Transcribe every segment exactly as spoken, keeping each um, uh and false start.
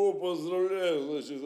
О, поздравляю, значит,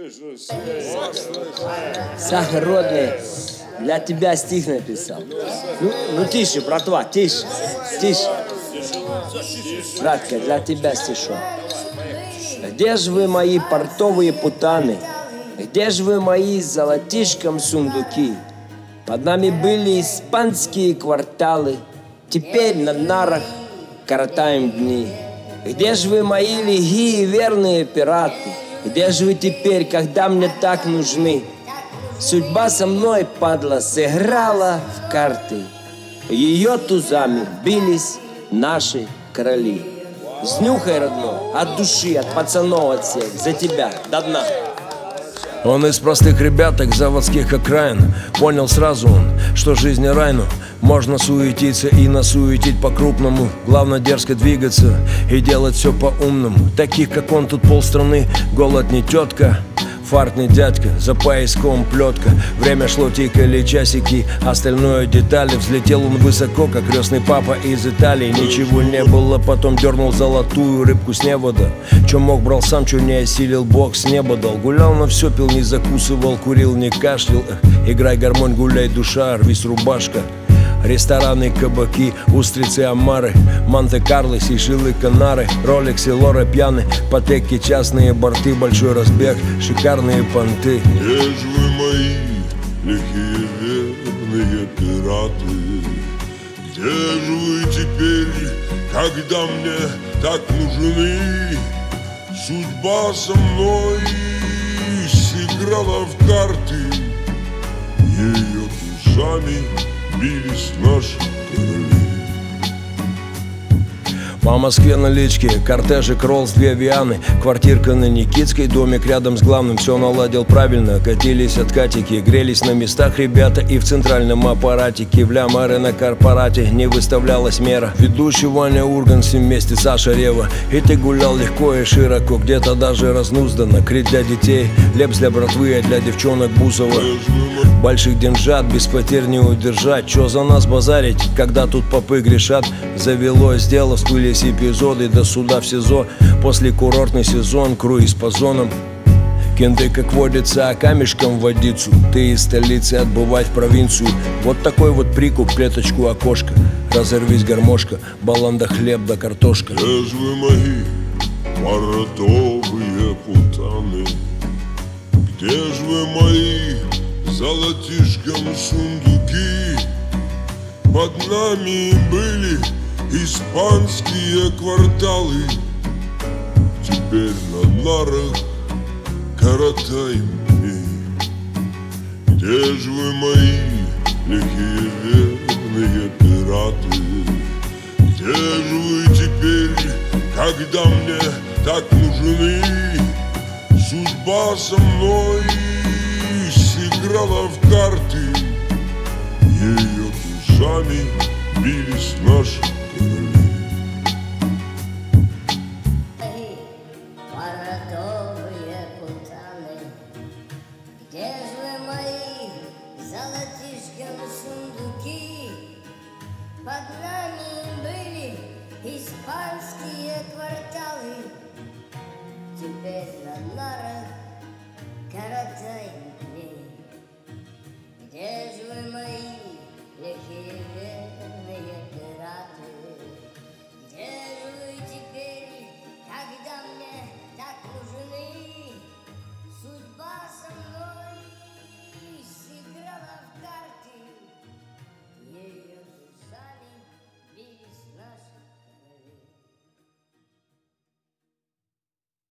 Сахар, родный, для тебя стих написал. Ну, ну тише, братва, тише, тише. Братка, для тебя стишок. Где же вы, мои портовые путаны? Где же вы, мои золотишком сундуки? Под нами были испанские кварталы, теперь на нарах коротаем дни. Где же вы, мои лихие верные пираты? Где же вы теперь, когда мне так нужны? Судьба со мной, падла, сыграла в карты. Ее тузами бились наши короли. Снюхай, родной, от души, от пацанов, от всех, за тебя, до дна. Он из простых ребяток заводских окраин. Понял сразу он, что жизнь не рай, но можно суетиться и насуетить по-крупному. Главное дерзко двигаться и делать все по-умному. Таких, как он, тут полстраны. Голод не тетка, фарт не дядька, за пояском плетка. Время шло, тикали часики, остальное детали. Взлетел он высоко, как крестный папа из Италии. Ничего не было, потом дернул золотую рыбку с невода. Че мог, брал сам, че не осилил, Бог с неба дал. Гулял на все, пил, не закусывал, курил, не кашлял. Эх, играй гармонь, гуляй, душа, рвись рубашка. Рестораны, кабаки, устрицы, омары, Монте-Карло, Сейшелы, Канары, Ролексы, Лора, пьяны, патеки, частные борты, большой разбег, шикарные понты. Где же вы, мои лихие верные пираты? Где же вы теперь, когда мне так нужны? Судьба со мной сыграла в карты, ее тузами бились наши короли. По Москве налички, кортежик, Роллс, две Вианы, квартирка на Никитской, домик рядом с главным. Все наладил правильно, катились откатики, грелись на местах ребята и в центральном аппаратике. В лямары на корпорате не выставлялась мера. Ведущий Ваня Урганс вместе Саша Рева. И ты гулял легко и широко, где-то даже разнузданно. Крит для детей, лепс для братвы, а для девчонок Бузова. Больших деньжат без потерь не удержать. Чё за нас базарить, когда тут попы грешат? Завелось дело, всплыли эпизоды до суда в СИЗО. После курортный сезон, круиз по зонам. Кенты, как водится, а камешком в водицу. Ты из столицы отбывать в провинцию. Вот такой вот прикуп, клеточку окошко. Разорвись гармошка, баланда, хлеб да картошка. Где же вы, мои портовые путаны? Где же вы, мои золотишком сундуки? Под нами были испанские кварталы, теперь на нарах коротаем дни. Где же вы, мои лихие верные пираты? Где же вы теперь, когда мне так нужны? Судьба со мной сыграла в карты, ее тузами бились наши короли. Портовые путаны, где же вы, мои золотишком сундуки? Под нами были испанские кварталы, теперь на нарах коротаем дни. Где же вы, мои